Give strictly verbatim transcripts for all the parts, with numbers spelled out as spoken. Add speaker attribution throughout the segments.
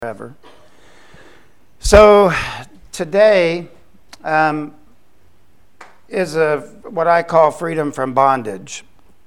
Speaker 1: forever. So today um, is a what I call freedom from bondage.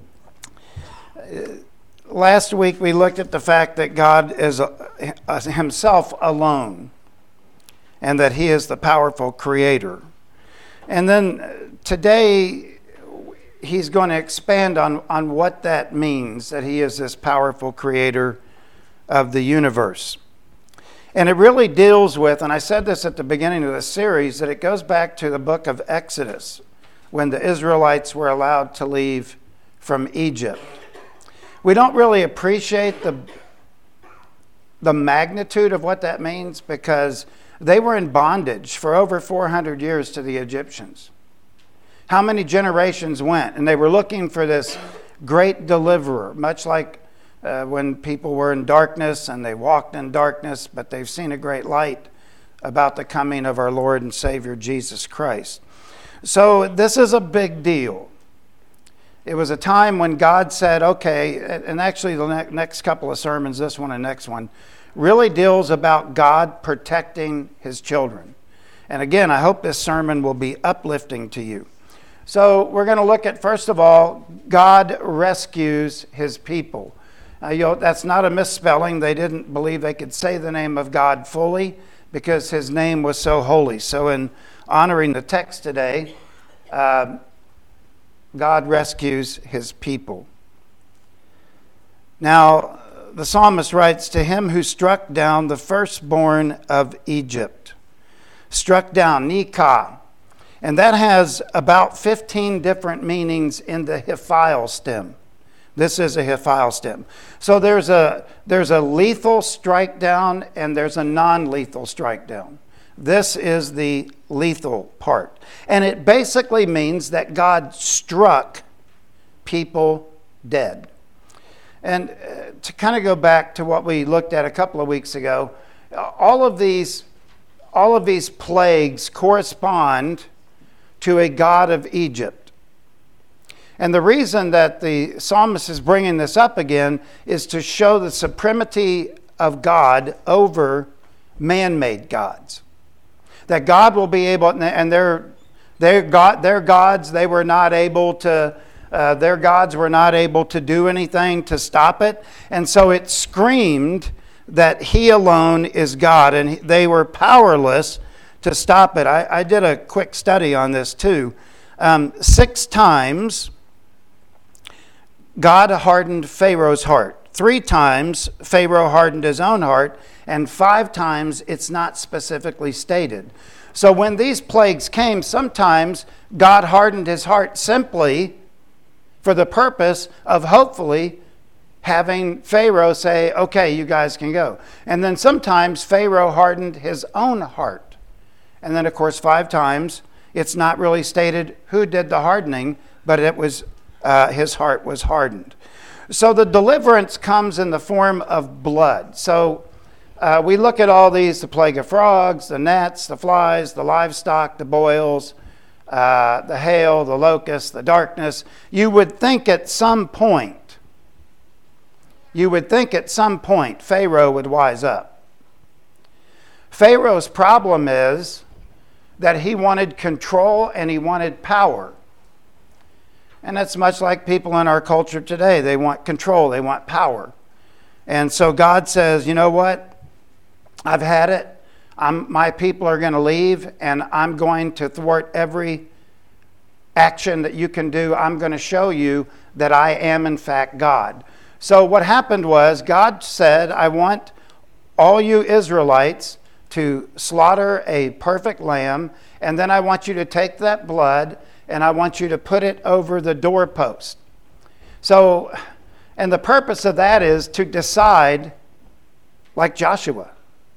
Speaker 1: Last week we looked at the fact that God is uh, himself alone and that he is the powerful creator. And then today he's going to expand on, on what that means, that he is this powerful creator of the universe. And it really deals with, and I said this at the beginning of the series, that it goes back to the book of Exodus when the Israelites were allowed to leave from Egypt. We don't really appreciate the, the magnitude of what that means because they were in bondage for over four hundred years to the Egyptians. How many generations went? And they were looking for this great deliverer, much like Uh, when people were in darkness and they walked in darkness, but they've seen a great light about the coming of our Lord and Savior Jesus Christ. So this is a big deal. It was a time when God said, okay, and actually the ne- next couple of sermons, this one and next one, really deals about God protecting his children. And again, I hope this sermon will be uplifting to you. So we're going to look at, first of all, God rescues his people. Uh, you know, that's not a misspelling. They didn't believe they could say the name of God fully because his name was so holy. So in honoring the text today, uh, God rescues his people. Now, the psalmist writes, "To him who struck down the firstborn of Egypt." Struck down, nikah. And that has about fifteen different meanings in the hiphil stem. This is a hiphil stem. So there's a there's a lethal strike down and there's a non-lethal strike down. This is the lethal part. And it basically means that God struck people dead. And uh, to kind of go back to what we looked at a couple of weeks ago, all of these all of these plagues correspond to a god of Egypt. And the reason that the psalmist is bringing this up again is to show the supremacy of God over man-made gods. That God will be able, and their their God, their gods, they were not able to, uh, their gods were not able to do anything to stop it, and so it screamed that he alone is God, and they were powerless to stop it. I, I did a quick study on this too. Um, six times God hardened Pharaoh's heart. Three times Pharaoh hardened his own heart, and five times it's not specifically stated. So when these plagues came, sometimes God hardened his heart simply for the purpose of hopefully having Pharaoh say, okay, you guys can go. And then sometimes Pharaoh hardened his own heart. And then, of course, five times it's not really stated who did the hardening, but it was Uh, his heart was hardened. So the deliverance comes in the form of blood. So uh, we look at all these, the plague of frogs, the gnats, the flies, the livestock, the boils, uh, the hail, the locusts, the darkness. You would think at some point, you would think at some point Pharaoh would wise up. Pharaoh's problem is that he wanted control and he wanted power. And that's much like people in our culture today. They want control. They want power. And so God says, you know what? I've had it. I'm, my people are going to leave, and I'm going to thwart every action that you can do. I'm going to show you that I am, in fact, God. So what happened was God said, I want all you Israelites to slaughter a perfect lamb, and then I want you to take that blood and I want you to put it over the doorpost. So, and the purpose of that is to decide, like Joshua,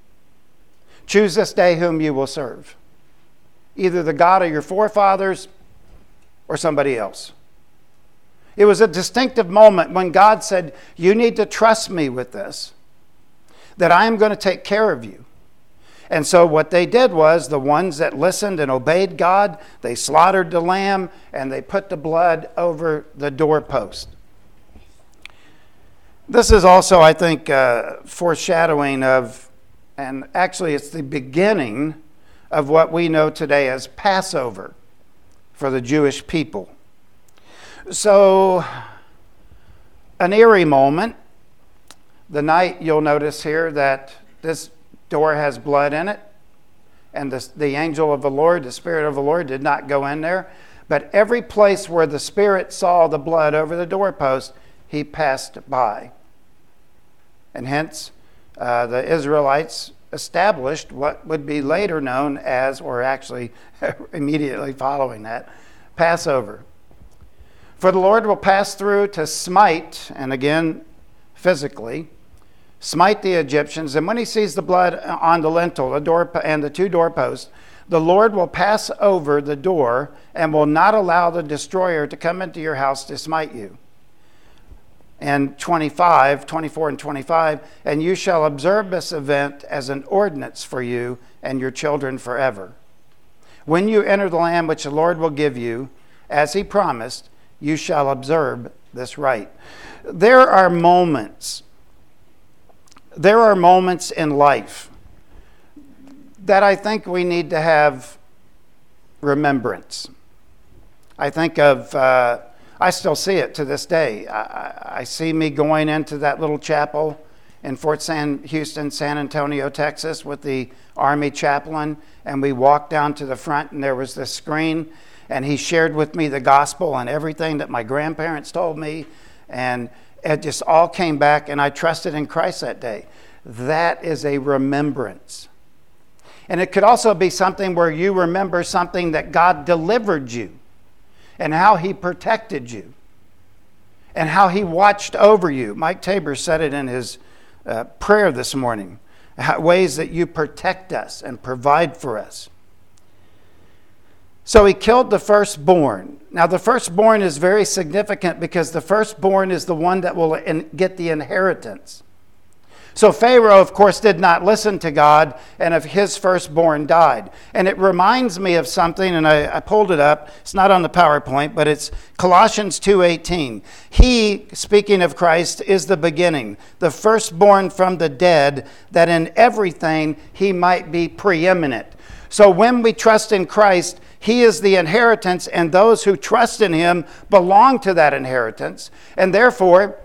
Speaker 1: choose this day whom you will serve. Either the God of your forefathers or somebody else. It was a distinctive moment when God said, you need to trust me with this, that I am going to take care of you. And so what they did was the ones that listened and obeyed God, they slaughtered the lamb and they put the blood over the doorpost. This is also, I think, uh, foreshadowing of And actually, it's the beginning of what we know today as Passover for the Jewish people. So, an eerie moment. The night, you'll notice here that this door has blood in it, and the, the angel of the Lord, the Spirit of the Lord, did not go in there. But every place where the Spirit saw the blood over the doorpost, he passed by. And hence, uh, the Israelites established what would be later known as, or actually immediately following that, Passover. For the Lord will pass through to smite, and again, physically, smite the Egyptians. And when he sees the blood on the lintel, the door, and the two doorposts, the Lord will pass over the door and will not allow the destroyer to come into your house to smite you. And twenty-five, twenty-four and twenty-five, and you shall observe this event as an ordinance for you and your children forever. When you enter the land which the Lord will give you, as he promised, you shall observe this rite. There are moments, there are moments in life that I think we need to have remembrance. I think of, uh, I still see it to this day. I, I see me going into that little chapel in Fort San Houston, San Antonio, Texas, with the Army chaplain, and we walked down to the front, and there was this screen, and he shared with me the gospel and everything that my grandparents told me, and it just all came back, and I trusted in Christ that day. That is a remembrance. And it could also be something where you remember something that God delivered you, and how he protected you, and how he watched over you. Mike Tabor said it in his uh, prayer this morning, how, ways that you protect us and provide for us. So he killed the firstborn. Now the firstborn is very significant because the firstborn is the one that will in, get the inheritance. So Pharaoh, of course, did not listen to God, and of his firstborn died. And it reminds me of something, and I, I pulled it up. It's not on the PowerPoint, but it's Colossians two eighteen. He, speaking of Christ, is the beginning, the firstborn from the dead, that in everything he might be preeminent. So when we trust in Christ, he is the inheritance, and those who trust in him belong to that inheritance, and therefore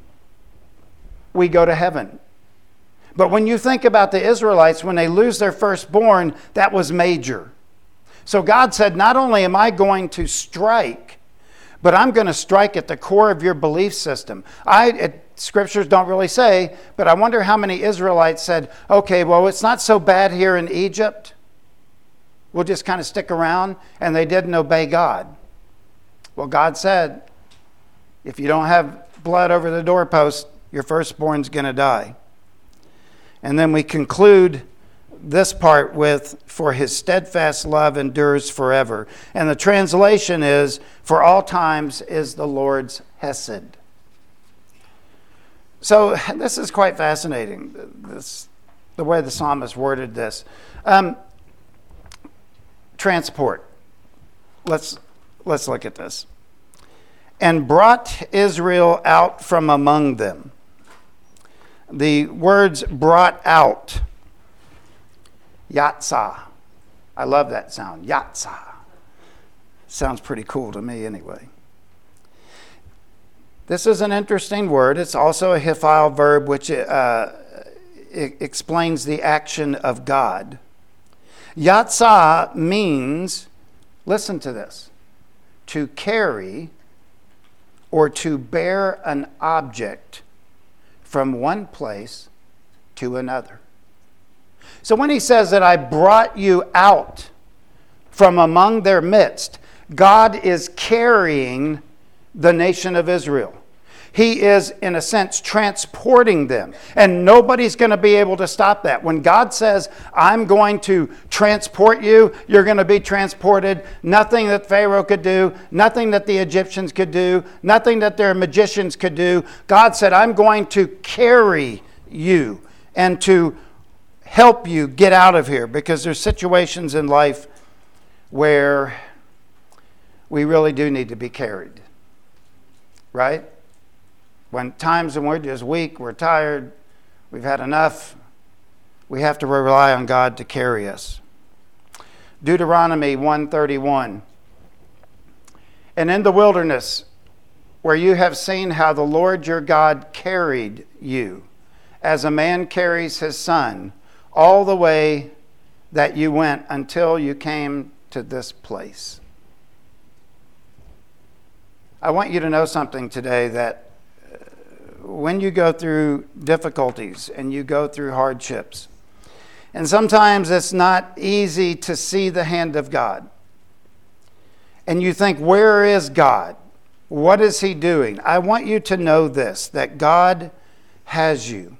Speaker 1: we go to heaven. But when you think about the Israelites, when they lose their firstborn, that was major. So God said, not only am I going to strike, but I'm going to strike at the core of your belief system. I, it, scriptures don't really say, but I wonder how many Israelites said, okay, well, it's not so bad here in Egypt. We'll just kind of stick around, and they didn't obey God. Well, God said, if you don't have blood over the doorpost, your firstborn's going to die. And then we conclude this part with, for his steadfast love endures forever. And the translation is, for all times is the Lord's hesed. So this is quite fascinating, this, the way the psalmist worded this. Um, transport. Let's, let's look at this. And brought Israel out from among them. The words brought out, yatsah. I love that sound, yatsah. Sounds pretty cool to me anyway. This is an interesting word. It's also a hiphil verb, which uh, it explains the action of God. Yatsah means, listen to this, to carry or to bear an object from one place to another. So when he says that I brought you out from among their midst, God is carrying the nation of Israel. He is, in a sense, transporting them. And nobody's going to be able to stop that. When God says, I'm going to transport you, you're going to be transported. Nothing that Pharaoh could do, nothing that the Egyptians could do, nothing that their magicians could do. God said, I'm going to carry you and to help you get out of here. Because there's situations in life where we really do need to be carried. Right? When times when we're just weak, we're tired, we've had enough, We have to rely on God to carry us. Deuteronomy one thirty-one. And in the wilderness, where you have seen how the Lord your God carried you, as a man carries his son, all the way that you went until you came to this place. I want you to know something today, that when you go through difficulties and you go through hardships, and sometimes it's not easy to see the hand of God, and you think, where is God? What is he doing? I want you to know this, that God has you.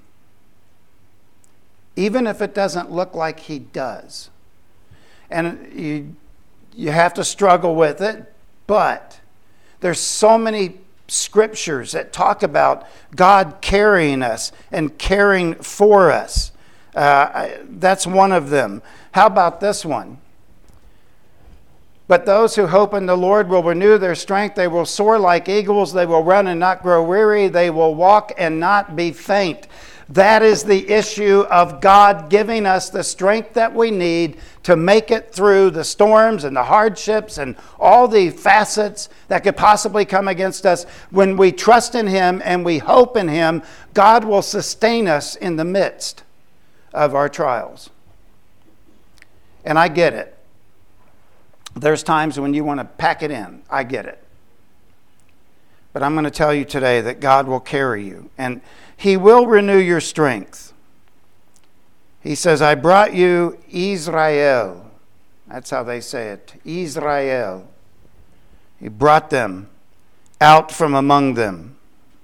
Speaker 1: Even if it doesn't look like he does. And you, you have to struggle with it, but there's so many scriptures that talk about God carrying us and caring for us. Uh, I, that's one of them. How about this one? But those who hope in the Lord will renew their strength. They will soar like eagles. They will run and not grow weary. They will walk and not be faint. That is the issue of God giving us the strength that we need to make it through the storms and the hardships and all the facets that could possibly come against us. When we trust in him and we hope in him, God will sustain us in the midst of our trials. And I get it. There's times when you want to pack it in. I get it. But I'm going to tell you today that God will carry you. And he will renew your strength. He says, I brought you Israel. That's how they say it. Israel. He brought them out from among them.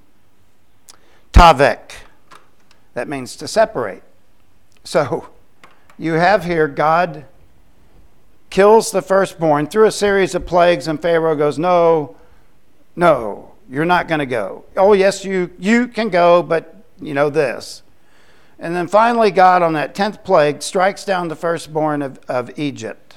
Speaker 1: Tavek. That means to separate. So you have here God kills the firstborn through a series of plagues, and Pharaoh goes, no, no, you're not going to go. Oh, yes, you, you can go, but you know this. And then finally God, on that tenth plague, strikes down the firstborn of, of Egypt.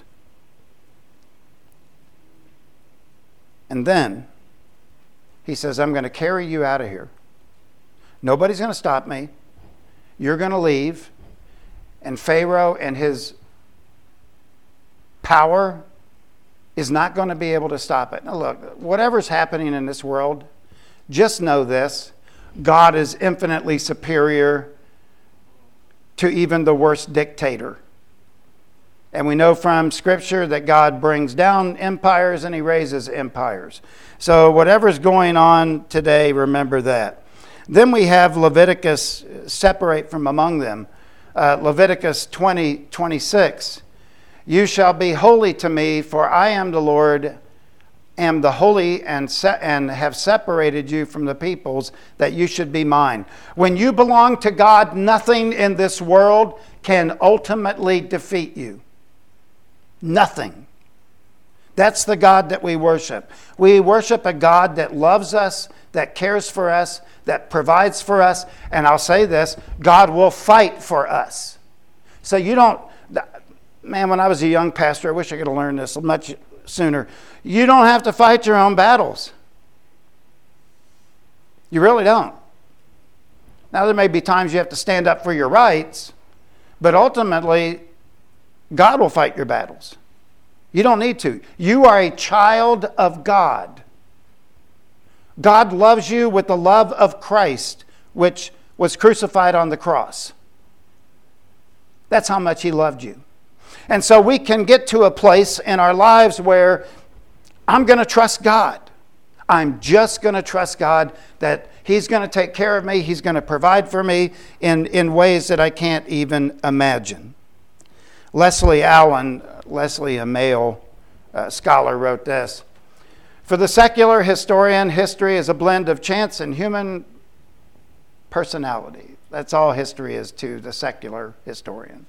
Speaker 1: And then he says, I'm going to carry you out of here. Nobody's going to stop me. You're going to leave. And Pharaoh and his power is not going to be able to stop it. Now look, whatever's happening in this world, just know this. God is infinitely superior to even the worst dictator. And we know from Scripture that God brings down empires and he raises empires. So whatever's going on today, remember that. Then we have Leviticus, separate from among them. Uh, Leviticus twenty twenty-six. You shall be holy to me, for I am the Lord, am the holy, and se- and have separated you from the peoples, that you should be mine. When you belong to God, nothing in this world can ultimately defeat you. Nothing. That's the God that we worship. We worship a God that loves us, that cares for us, that provides for us. And I'll say this, God will fight for us. So you don't... Man, when I was a young pastor, I wish I could have learned this much sooner. You don't have to fight your own battles. You really don't. Now, there may be times you have to stand up for your rights, but ultimately, God will fight your battles. You don't need to. You are a child of God. God loves you with the love of Christ, which was crucified on the cross. That's how much he loved you. And so we can get to a place in our lives where I'm going to trust God. I'm just going to trust God that he's going to take care of me. He's going to provide for me in, in ways that I can't even imagine. Leslie Allen, Leslie, a male uh, scholar, wrote this. For the secular historian, history is a blend of chance and human personality. That's all history is to the secular historian.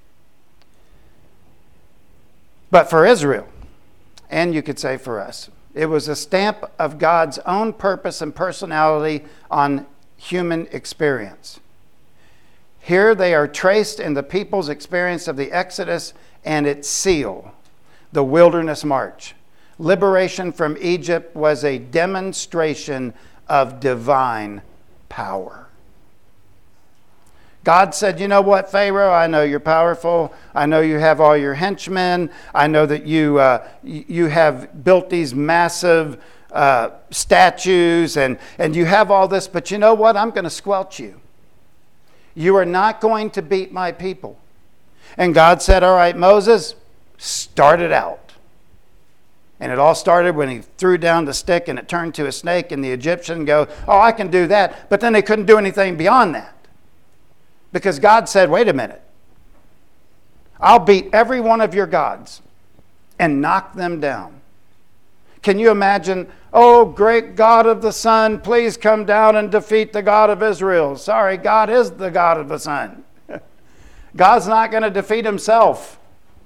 Speaker 1: But for Israel, and you could say for us, it was a stamp of God's own purpose and personality on human experience. Here they are traced in the people's experience of the Exodus and its seal, the wilderness march. Liberation from Egypt was a demonstration of divine power. God said, you know what, Pharaoh, I know you're powerful. I know you have all your henchmen. I know that you uh, you have built these massive uh, statues and, and you have all this, but you know what? I'm going to squelch you. You are not going to beat my people. And God said, all right, Moses, start it out. And it all started when he threw down the stick and it turned to a snake, and the Egyptian go, oh, I can do that. But then they couldn't do anything beyond that. Because God said, wait a minute. I'll beat every one of your gods and knock them down. Can you imagine, oh, great God of the sun, please come down and defeat the God of Israel. Sorry, God is the God of the sun. God's not going to defeat himself.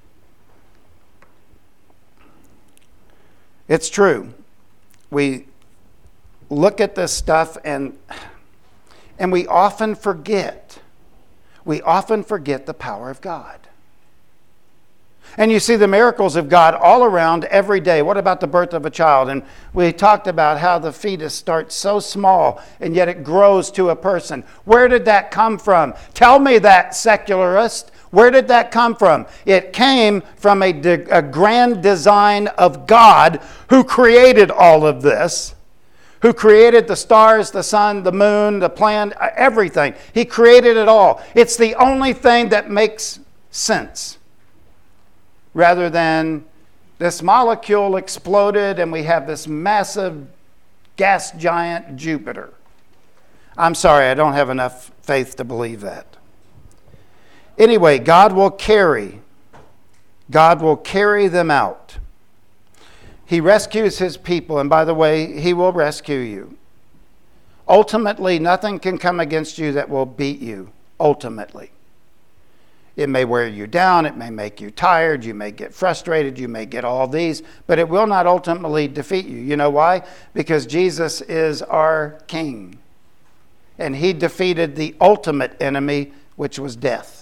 Speaker 1: It's true. We look at this stuff and, and we often forget. We often forget the power of God. And you see the miracles of God all around every day. What about the birth of a child? And we talked about how the fetus starts so small and yet it grows to a person. Where did that come from? Tell me that, secularist. Where did that come from? It came from a, de- a grand design of God who created all of this, who created the stars, the sun, the moon, the planet, everything. He created it all. It's the only thing that makes sense. Rather than this molecule exploded and we have this massive gas giant Jupiter. I'm sorry, I don't have enough faith to believe that. Anyway, God will carry. God will carry them out. He rescues his people, and by the way, he will rescue you. Ultimately, nothing can come against you that will beat you, ultimately. It may wear you down, it may make you tired, you may get frustrated, you may get all these, but it will not ultimately defeat you. You know why? Because Jesus is our King. And he defeated the ultimate enemy, which was death.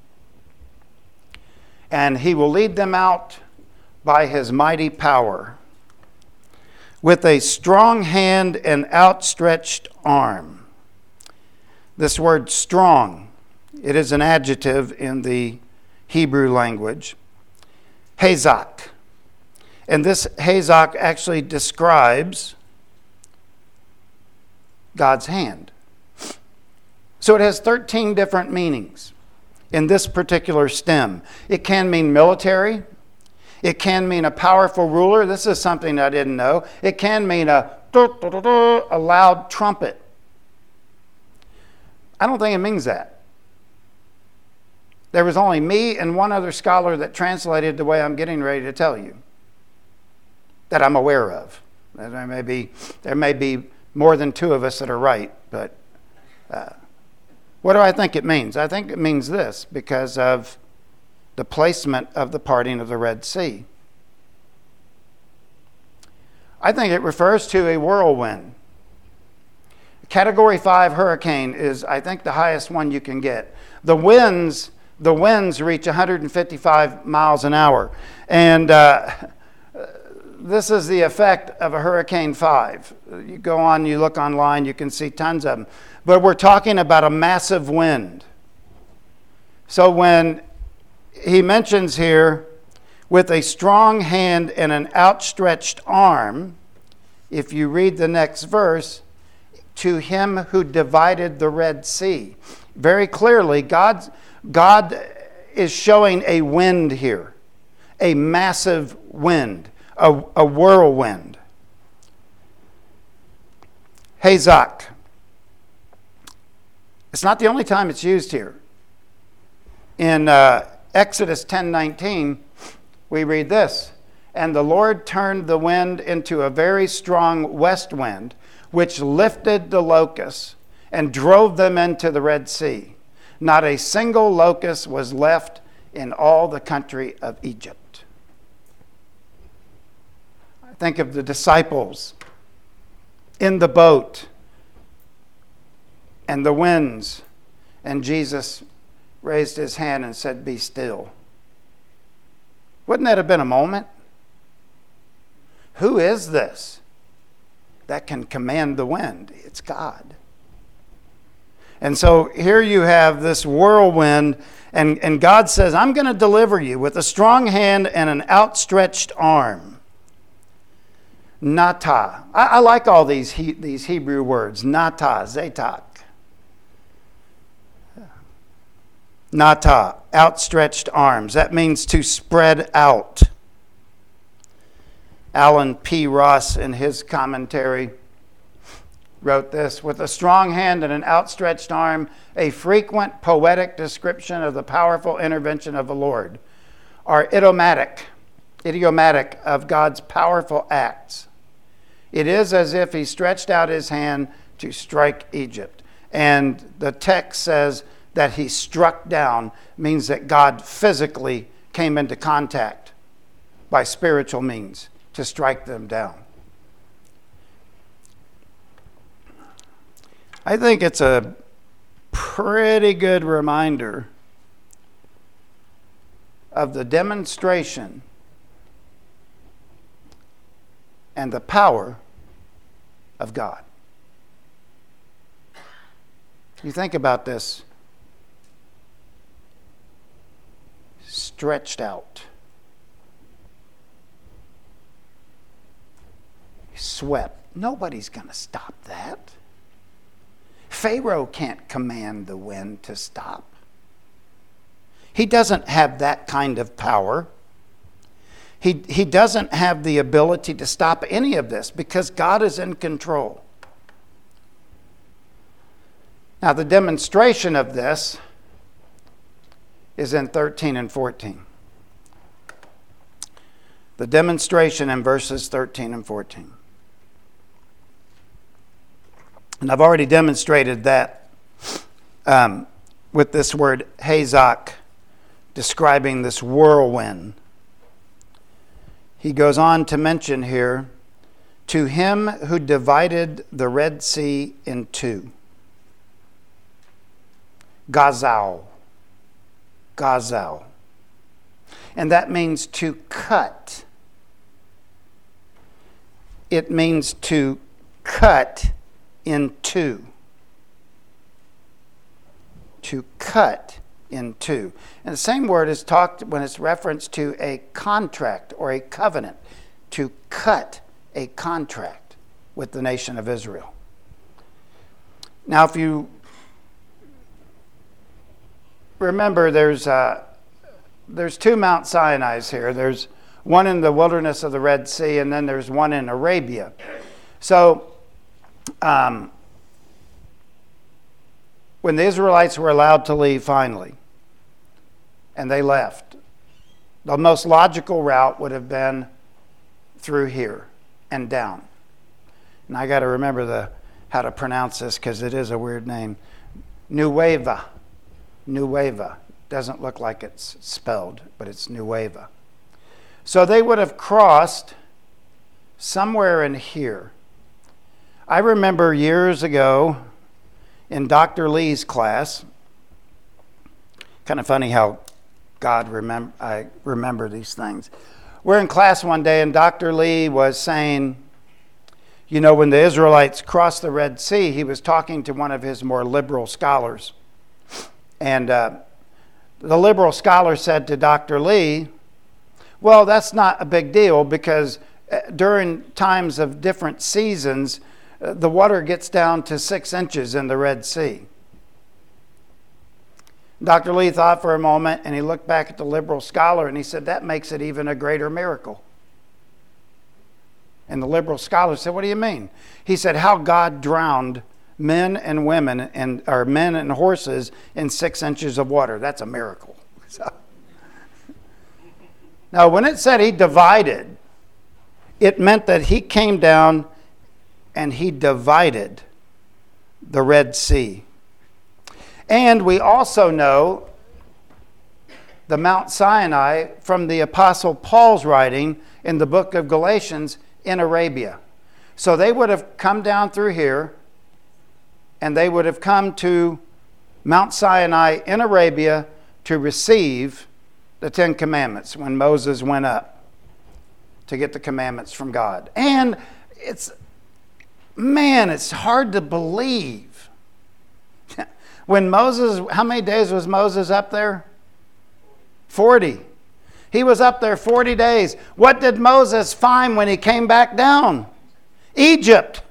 Speaker 1: And he will lead them out by his mighty power, with a strong hand and outstretched arm. This word strong, it is an adjective in the Hebrew language. Hazak. And this Hazak actually describes God's hand. So it has thirteen different meanings in this particular stem. It can mean military. It can mean a powerful ruler. This is something I didn't know. It can mean a, a loud trumpet. I don't think it means that. There was only me and one other scholar that translated the way I'm getting ready to tell you, that I'm aware of. There may be, there may be more than two of us that are right, but uh, what do I think it means? I think it means this, because of the placement of the parting of the Red Sea. I think it refers to a whirlwind. Category five hurricane is, I think, the highest one you can get. The winds, the winds reach one hundred fifty-five miles an hour. And uh, this is the effect of a Hurricane five. You go on, you look online, you can see tons of them. But we're talking about a massive wind. So when he mentions here, with a strong hand and an outstretched arm, if you read the next verse, to him who divided the Red Sea. Very clearly, God, God is showing a wind here, a massive wind, a, a whirlwind. Hazak. It's not the only time it's used here. In uh, Exodus ten nineteen, we read this, "And the Lord turned the wind into a very strong west wind, which lifted the locusts and drove them into the Red Sea. Not a single locust was left in all the country of Egypt." I think of the disciples in the boat and the winds, and Jesus raised his hand and said, "Be still." Wouldn't that have been a moment? Who is this that can command the wind? It's God. And so here you have this whirlwind, and, and God says, I'm going to deliver you with a strong hand and an outstretched arm. Nata. I, I like all these, he, these Hebrew words. Nata, zetak. Nata, outstretched arms. That means to spread out. Alan P. Ross, in his commentary, wrote this: with a strong hand and an outstretched arm, a frequent poetic description of the powerful intervention of the Lord, are idiomatic, idiomatic of God's powerful acts. It is as if he stretched out his hand to strike Egypt. And the text says that he struck down, means that God physically came into contact by spiritual means to strike them down. I think it's a pretty good reminder of the demonstration and the power of God. You think about this. Stretched out. Swept. Nobody's going to stop that. Pharaoh can't command the wind to stop. He doesn't have that kind of power. He, he doesn't have the ability to stop any of this because God is in control. Now, the demonstration of this is in thirteen and fourteen. The demonstration in verses thirteen and fourteen. And I've already demonstrated that um, with this word hazak, describing this whirlwind. He goes on to mention here, to him who divided the Red Sea in two. Gazal. Gazal. And that means to cut. It means to cut in two. To cut in two. And the same word is talked when it's referenced to a contract or a covenant. To cut a contract with the nation of Israel. Now, if you remember, there's uh, there's two Mount Sinai's here. There's one in the wilderness of the Red Sea, and then there's one in Arabia. So, um, when the Israelites were allowed to leave finally, and they left, the most logical route would have been through here and down. And I got to remember the how to pronounce this because it is a weird name. Nueva. Nueva. Doesn't look like it's spelled, but it's Nueva. So they would have crossed somewhere in here. I remember years ago in Doctor Lee's class, kind of funny how God remember I remember these things. We're in class one day and Doctor Lee was saying, you know, when the Israelites crossed the Red Sea, he was talking to one of his more liberal scholars. And uh, the liberal scholar said to Doctor Lee, well, that's not a big deal because during times of different seasons, uh, the water gets down to six inches in the Red Sea. Doctor Lee thought for a moment and he looked back at the liberal scholar and he said, that makes it even a greater miracle. And the liberal scholar said, what do you mean? He said, how God drowned men and women and or men and horses in six inches of water. That's a miracle. So, now, when it said he divided, it meant that he came down and he divided the Red Sea. And we also know the Mount Sinai from the Apostle Paul's writing in the book of Galatians in Arabia. So they would have come down through here and they would have come to Mount Sinai in Arabia to receive the Ten Commandments when Moses went up to get the commandments from God. And it's, man, it's hard to believe When Moses, how many days was Moses up there? forty. He was up there forty days. What did Moses find when he came back down? Egypt.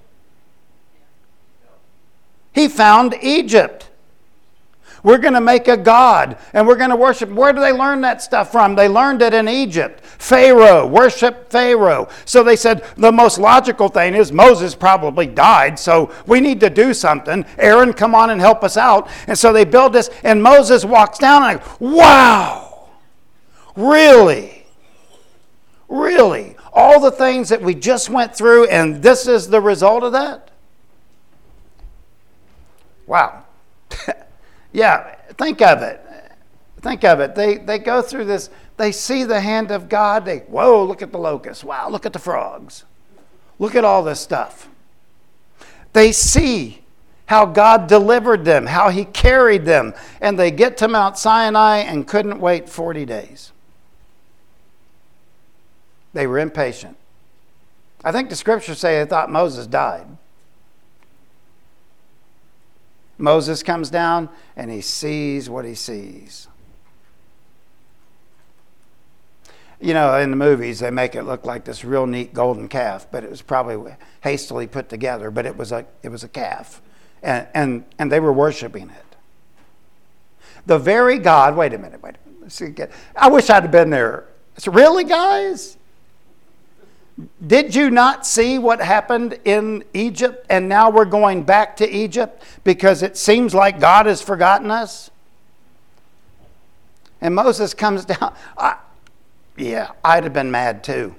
Speaker 1: He found Egypt. We're going to make a god and we're going to worship. Where do they learn that stuff from? They learned it in Egypt. Pharaoh, worship Pharaoh. So they said the most logical thing is Moses probably died, so we need to do something. Aaron, come on and help us out. And so they build this, and Moses walks down and I go, wow, really? Really? All the things that we just went through, and this is the result of that? Wow. Yeah, think of it. Think of it. They they go through this. They see the hand of God. They, whoa, look at the locusts. Wow, look at the frogs. Look at all this stuff. They see how God delivered them, how he carried them. And they get to Mount Sinai and couldn't wait forty days. They were impatient. I think the scriptures say they thought Moses died. Moses comes down and he sees what he sees. You know, in the movies, they make it look like this real neat golden calf, but it was probably hastily put together, but it was a, it was a calf. And, and, and they were worshiping it. The very God, wait a minute, wait a minute. Let's see, get, I wish I'd have been there. So, really, guys? Did you not see what happened in Egypt? And now we're going back to Egypt because it seems like God has forgotten us? And Moses comes down. I, yeah, I'd have been mad too.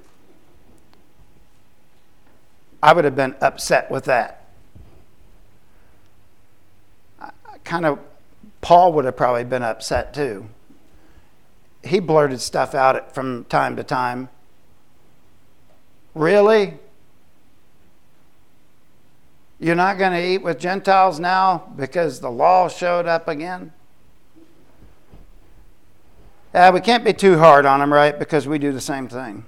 Speaker 1: I would have been upset with that. I, kind of, Paul would have probably been upset too. He blurted stuff out from time to time. Really? You're not going to eat with Gentiles now because the law showed up again? Yeah, we can't be too hard on them, right? Because we do the same thing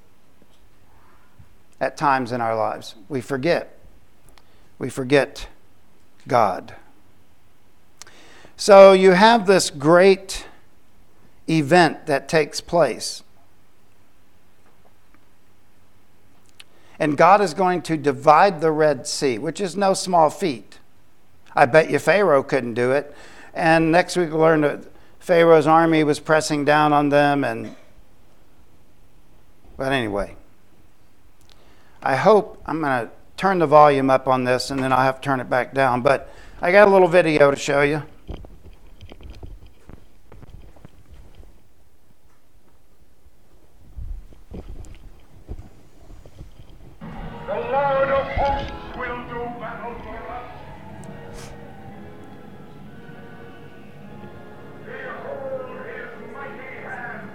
Speaker 1: at times in our lives. We forget. We forget God. So you have this great event that takes place. And God is going to divide the Red Sea, which is no small feat. I bet you Pharaoh couldn't do it. And next week we'll learn that Pharaoh's army was pressing down on them. And But anyway, I hope, I'm going to turn the volume up on this and then I'll have to turn it back down. But I got a little video to show you.
Speaker 2: The Lord of hosts will do battle for us. Behold his mighty hand.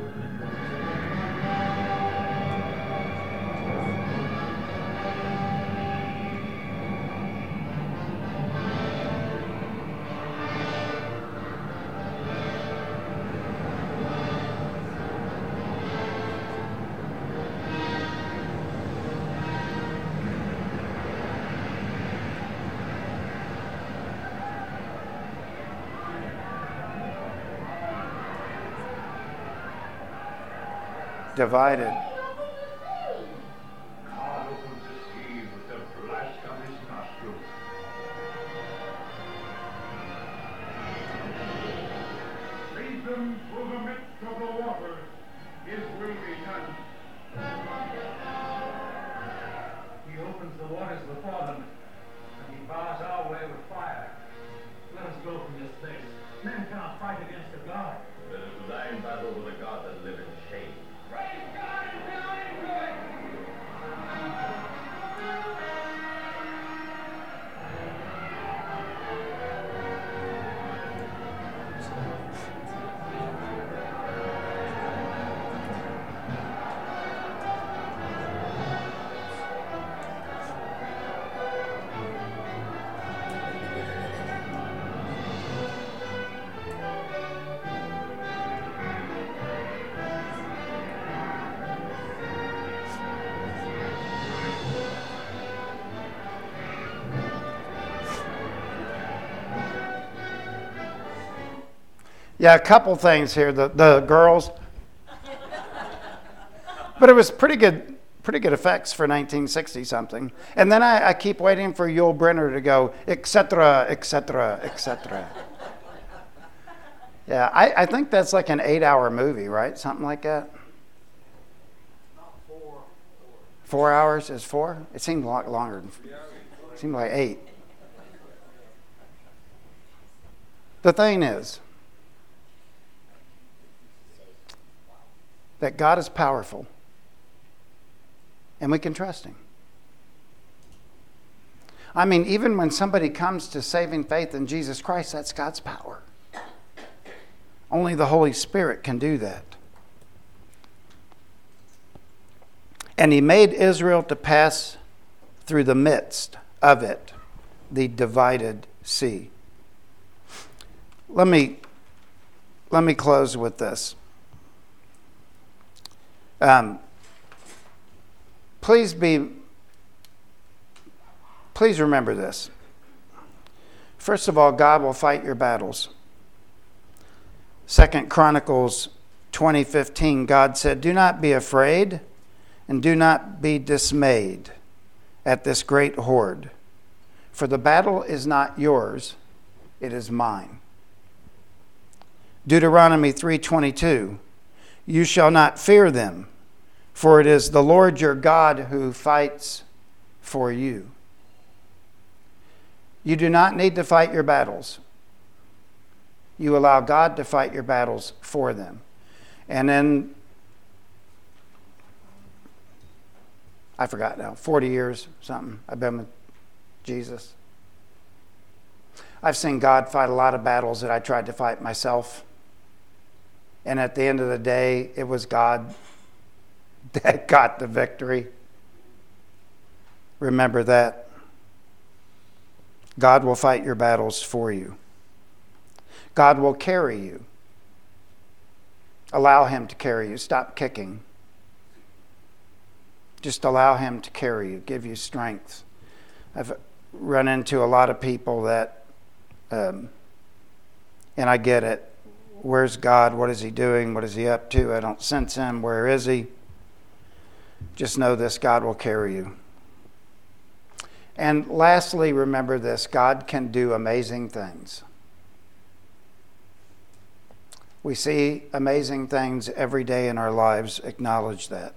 Speaker 1: Divided.
Speaker 2: God opens the sea with the blast of his nostrils. Lead them through the midst of the waters. His will be done.
Speaker 3: He opens the waters before them, and he bars our way with fire. Let us go from this place. Men cannot fight against a God.
Speaker 4: Let us lie in battle with a God that lives in shame.
Speaker 2: Praise God and be into it.
Speaker 1: Yeah, a couple things here. The the girls, but it was pretty good, pretty good effects for nineteen sixty something. And then I, I keep waiting for Yul Brynner to go, et cetera, et cetera, et cetera. Yeah, I, I think that's like an eight-hour movie, right? Something like that. Four hours is four? It seemed a lot longer. It seemed like eight. The thing is that God is powerful and we can trust Him. I mean, even when somebody comes to saving faith in Jesus Christ, that's God's power. Only the Holy Spirit can do that. And He made Israel to pass through the midst of it, the divided sea. Let me, let me close with this. Um, please be, please remember this. First of all, God will fight your battles. Second Chronicles twenty fifteen, God said, "Do not be afraid and do not be dismayed at this great horde, for the battle is not yours, it is mine." Deuteronomy three twenty-two, "You shall not fear them, for it is the Lord your God who fights for you." You do not need to fight your battles. You allow God to fight your battles for them. And then, I forgot now, forty years, something, I've been with Jesus. I've seen God fight a lot of battles that I tried to fight myself. And at the end of the day, it was God that got the victory. Remember that. God will fight your battles for you. God will carry you. Allow Him to carry you. Stop kicking. Just allow Him to carry you, give you strength. I've run into a lot of people that, um, and I get it. Where's God? What is He doing? What is He up to? I don't sense Him. Where is He? Just know this, God will carry you. And lastly, remember this, God can do amazing things. We see amazing things every day in our lives. Acknowledge that.